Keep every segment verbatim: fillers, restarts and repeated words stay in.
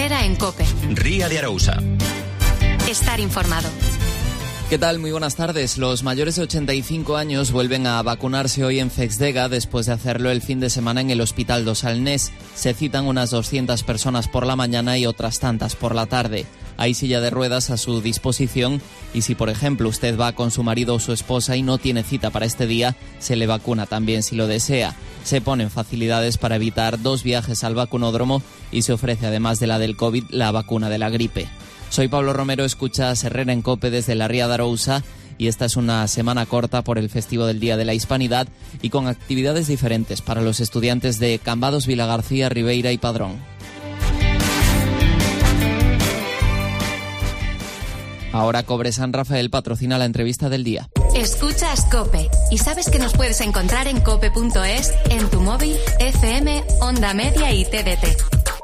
Herrera en COPE. Ría de Arousa. Estar informado. ¿Qué tal? Muy buenas tardes. Los mayores de ochenta y cinco años vuelven a vacunarse hoy en Fexdega después de hacerlo el fin de semana en el Hospital dos Salnés. Se citan unas doscientas personas por la mañana y otras tantas por la tarde. Hay silla de ruedas a su disposición y si, por ejemplo, usted va con su marido o su esposa y no tiene cita para este día, se le vacuna también si lo desea. Se ponen facilidades para evitar dos viajes al vacunódromo y se ofrece, además de la del COVID, la vacuna de la gripe. Soy Pablo Romero, escuchas Herrera en COPE desde la Ría de Arousa y esta es una semana corta por el festivo del Día de la Hispanidad y con actividades diferentes para los estudiantes de Cambados, Vilagarcía, Ribeira y Padrón. Ahora Cobre San Rafael patrocina la entrevista del día. Escuchas COPE y sabes que nos puedes encontrar en cope punto es, en tu móvil, F M, Onda Media y T D T.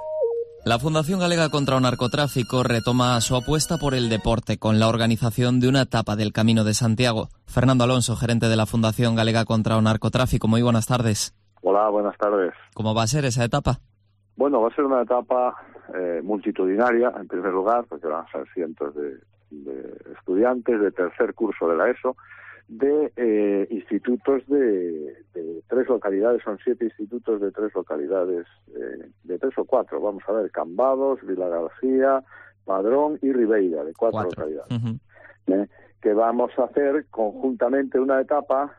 La Fundación Galega contra o Narcotráfico retoma su apuesta por el deporte con la organización de una etapa del Camino de Santiago. Fernando Alonso, gerente de la Fundación Galega contra o Narcotráfico, muy buenas tardes. Hola, buenas tardes. ¿Cómo va a ser esa etapa? Bueno, va a ser una etapa eh, multitudinaria, en primer lugar, porque van a ser cientos de, de estudiantes de tercer curso de la ESO, de eh, institutos de, de tres localidades, son siete institutos de tres localidades, eh, de tres o cuatro, vamos a ver, Cambados, Vilagarcía, Padrón y Ribeira, de cuatro, cuatro. localidades, uh-huh. eh, que vamos a hacer conjuntamente una etapa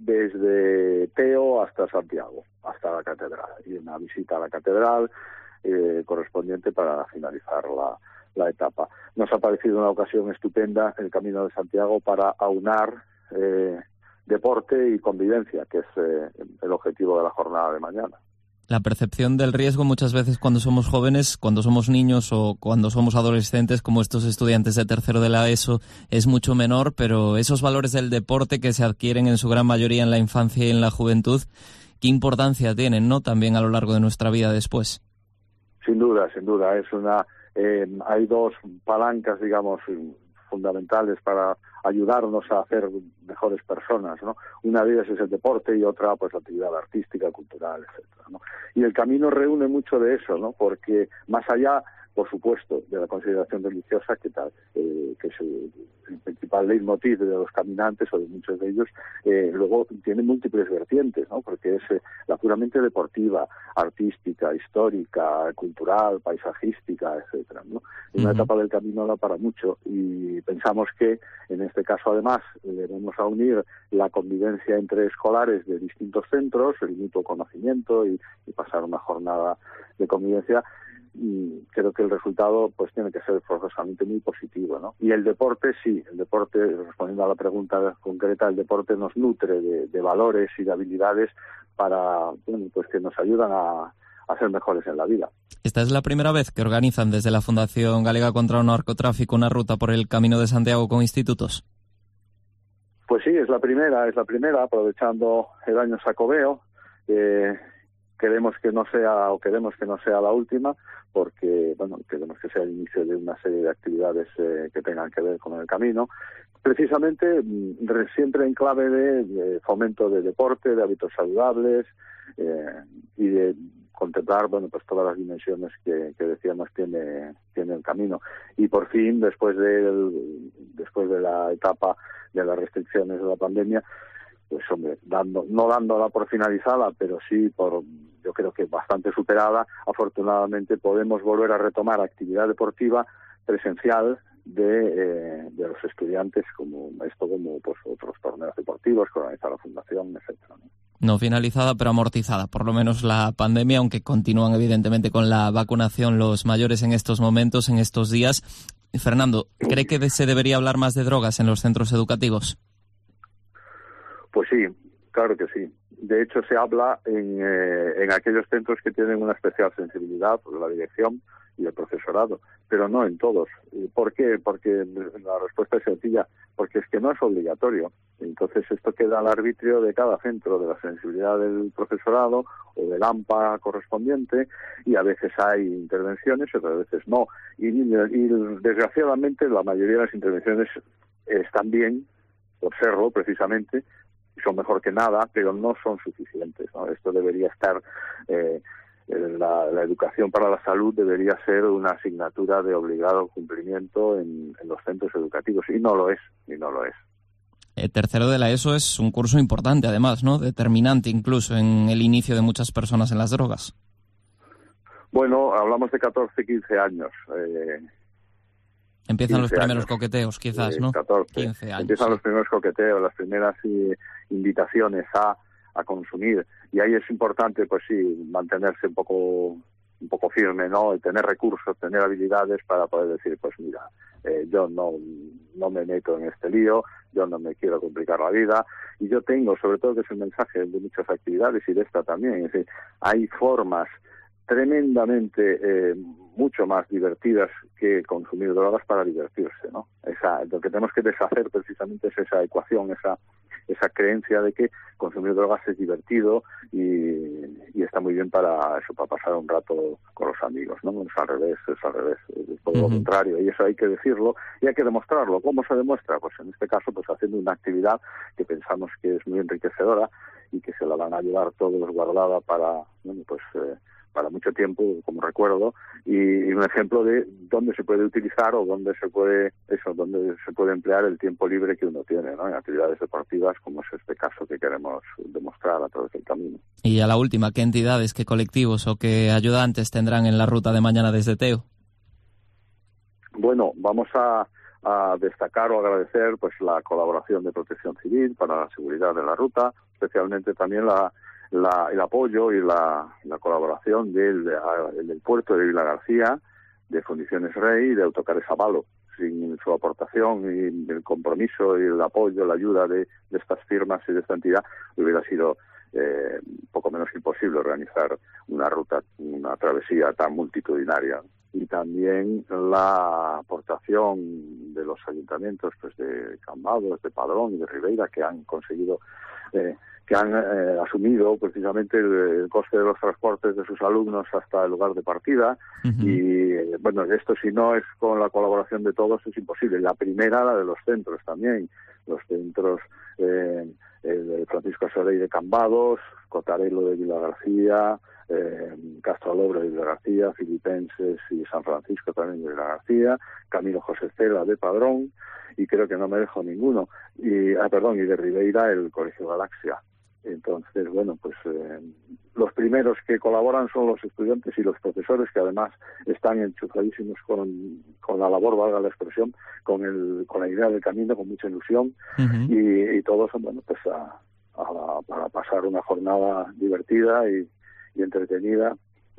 desde Teo hasta Santiago, hasta la catedral, y una visita a la catedral eh, correspondiente para finalizar la, la etapa. Nos ha parecido una ocasión estupenda el Camino de Santiago para aunar Eh, deporte y convivencia, que es eh, el objetivo de la jornada de mañana. La percepción del riesgo muchas veces cuando somos jóvenes, cuando somos niños o cuando somos adolescentes, como estos estudiantes de tercero de la ESO, es mucho menor, pero esos valores del deporte que se adquieren en su gran mayoría en la infancia y en la juventud, ¿qué importancia tienen, no? También a lo largo de nuestra vida después. Sin duda, sin duda. Es una, eh, hay dos palancas, digamos, fundamentales para ayudarnos a hacer mejores personas, ¿no? Una de ellas es el deporte y otra, pues, la actividad artística, cultural, etcétera, ¿no? Y el camino reúne mucho de eso, ¿no? Porque más allá, por supuesto, de la consideración religiosa, que tal, eh, que es el, el principal leitmotiv de los caminantes o de muchos de ellos, eh, luego tiene múltiples vertientes, ¿no? Porque es eh, la puramente deportiva, artística, histórica, cultural, paisajística, etcétera, ¿no? Uh-huh. Una etapa del camino da para mucho y pensamos que en este caso además le vamos a unir la convivencia entre escolares de distintos centros, el mutuo conocimiento y, y pasar una jornada de convivencia. Y creo que el resultado pues tiene que ser forzosamente muy positivo, ¿no? Y el deporte, sí, el deporte, respondiendo a la pregunta concreta, el deporte nos nutre de, de valores y de habilidades para, bueno, pues que nos ayudan a, a ser mejores en la vida. Esta es la primera vez que organizan desde la Fundación Galega contra o Narcotráfico una ruta por el Camino de Santiago con institutos. Pues sí, es la primera, es la primera, aprovechando el año Xacobeo. Eh, queremos que no sea, o queremos que no sea la última, porque, bueno, queremos que sea el inicio de una serie de actividades eh, que tengan que ver con el camino, precisamente siempre en clave de, de fomento de deporte, de hábitos saludables eh, y de contemplar, bueno, pues todas las dimensiones que, que decíamos tiene tiene el camino. Y por fin, después del después de la etapa de las restricciones de la pandemia, pues hombre, dando no dándola por finalizada, pero sí por, yo creo que bastante superada, afortunadamente podemos volver a retomar actividad deportiva presencial de, eh, de los estudiantes, como esto como pues otros torneos deportivos que organiza la Fundación, etcétera, ¿no? No finalizada, pero amortizada, por lo menos la pandemia, aunque continúan evidentemente con la vacunación los mayores en estos momentos, en estos días. Fernando, ¿cree que se debería hablar más de drogas en los centros educativos? Pues sí, claro que sí. De hecho, se habla en, eh, en aquellos centros que tienen una especial sensibilidad por la dirección y el profesorado, pero no en todos. ¿Por qué? Porque la respuesta es sencilla, porque es que no es obligatorio. Entonces esto queda al arbitrio de cada centro, de la sensibilidad del profesorado o del A M P A correspondiente, y a veces hay intervenciones y otras veces no. Y, y desgraciadamente la mayoría de las intervenciones están bien, observo precisamente, son mejor que nada, pero no son suficientes, ¿no? Esto debería estar eh, La, la educación para la salud debería ser una asignatura de obligado cumplimiento en, en los centros educativos, y no lo es, y no lo es. El tercero de la ESO es un curso importante, además, ¿no? Determinante incluso en el inicio de muchas personas en las drogas. Bueno, hablamos de catorce, quince años. Eh, Empiezan los primeros años. coqueteos, quizás, eh, ¿no? catorce. quince años. Empiezan sí. los primeros coqueteos, las primeras eh, invitaciones a a consumir, y ahí es importante, pues sí, mantenerse un poco un poco firme, ¿no? Y tener recursos, tener habilidades para poder decir, pues mira, eh, yo no no me meto en este lío, yo no me quiero complicar la vida, y yo tengo, sobre todo, que es un mensaje de muchas actividades y de esta también, es decir, hay formas tremendamente eh, mucho más divertidas que consumir drogas para divertirse, ¿no? Esa, lo que tenemos que deshacer precisamente es esa ecuación, esa esa creencia de que consumir drogas es divertido y, y está muy bien para eso, para pasar un rato con los amigos, ¿no? Es al revés, es al revés, es todo uh-huh. lo contrario, y eso hay que decirlo y hay que demostrarlo. ¿Cómo se demuestra? Pues en este caso, pues haciendo una actividad que pensamos que es muy enriquecedora y que se la van a llevar todos guardada para, bueno, pues eh, para mucho tiempo, como recuerdo, y, y un ejemplo de dónde se puede utilizar o dónde se puede eso, dónde se puede emplear el tiempo libre que uno tiene, ¿no? En actividades deportivas, como es este caso que queremos demostrar a través del camino. Y a la última, ¿qué entidades, qué colectivos o qué ayudantes tendrán en la ruta de mañana desde Teo? Bueno, vamos a, a destacar o agradecer pues la colaboración de Protección Civil para la seguridad de la ruta, especialmente también la La, el apoyo y la, la colaboración del, del puerto de Vila García, de Fundiciones Rey y de Autocares Avalo. Sin su aportación y el compromiso y el apoyo, la ayuda de, de estas firmas y de esta entidad, hubiera sido eh, poco menos imposible organizar una ruta, una travesía tan multitudinaria. Y también la aportación de los ayuntamientos pues de Cambados, de Padrón y de Ribeira, que han conseguido eh, que han eh, asumido precisamente el, el coste de los transportes de sus alumnos hasta el lugar de partida. Uh-huh. Y eh, bueno, esto si no es con la colaboración de todos es imposible. La primera, la de los centros también, los centros eh, el Francisco Sorey de Cambados, Cotarelo de Vila García, eh, Castro Alobre de Vila García, Filipenses y San Francisco también de Vila García, Camilo José Cela de Padrón, y creo que no me dejo ninguno, y ah, perdón, y de Ribeira el Colegio Galaxia. Entonces, bueno, pues eh, los primeros que colaboran son los estudiantes y los profesores, que además están enchufadísimos con, con la labor, valga la expresión, con el con la idea del camino, con mucha ilusión, uh-huh. y, y todos, bueno, pues a, a, para pasar una jornada divertida y, y entretenida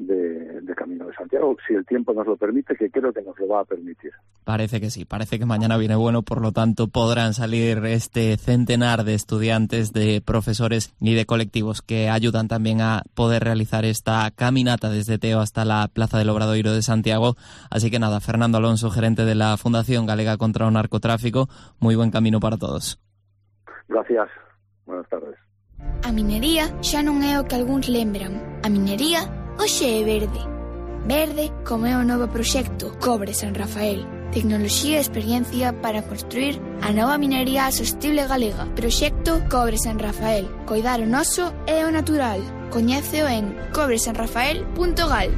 de, de Camino de Santiago, si el tiempo nos lo permite, que creo que nos lo va a permitir. Parece que sí, parece que mañana viene bueno, por lo tanto podrán salir este centenar de estudiantes, de profesores y de colectivos que ayudan también a poder realizar esta caminata desde Teo hasta la Plaza del Obradoiro de Santiago. Así que nada, Fernando Alonso, gerente de la Fundación Galega contra o Narcotráfico, muy buen camino para todos. Gracias, buenas tardes. A minería xa non é o que algúns lembran. A minería hoxe é verde. Verde como é o novo proxecto Cobre San Rafael. Tecnoloxía e experiencia para construir a nova minería sostible galega. Proxecto Cobre San Rafael. Coidar o noso e o natural. Coñéceo en cobre san rafael punto gal.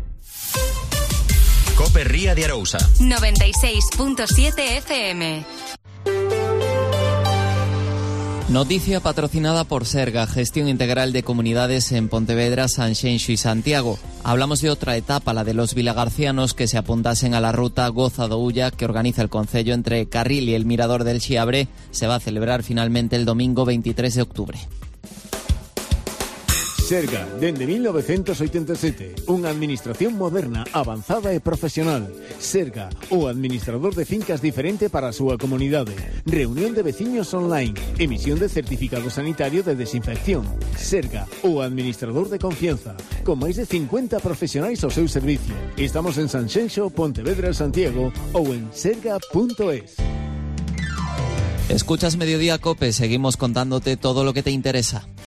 Cope Ría de Arousa noventa y seis punto siete F M. Noticia patrocinada por Serga, Gestión Integral de Comunidades en Pontevedra, Sanxenxo y Santiago. Hablamos de otra etapa, la de los vilagarcianos que se apuntasen a la ruta Goza do Ulla que organiza el concello entre Carril y el Mirador del Xiabre. Se va a celebrar finalmente el domingo veintitrés de octubre. Serga, dende mil novecientos oitenta e sete, unha administración moderna, avanzada e profesional. Serga, o administrador de fincas diferente para a súa comunidade. Reunión de veciños online, emisión de certificado sanitario de desinfección. Serga, o administrador de confianza, con máis de cincuenta profesionais ao seu servicio. Estamos en Sanxenxo, Pontevedra, Santiago ou en serga punto es. Escuchas Mediodía Cope, seguimos contándote todo lo que te interesa.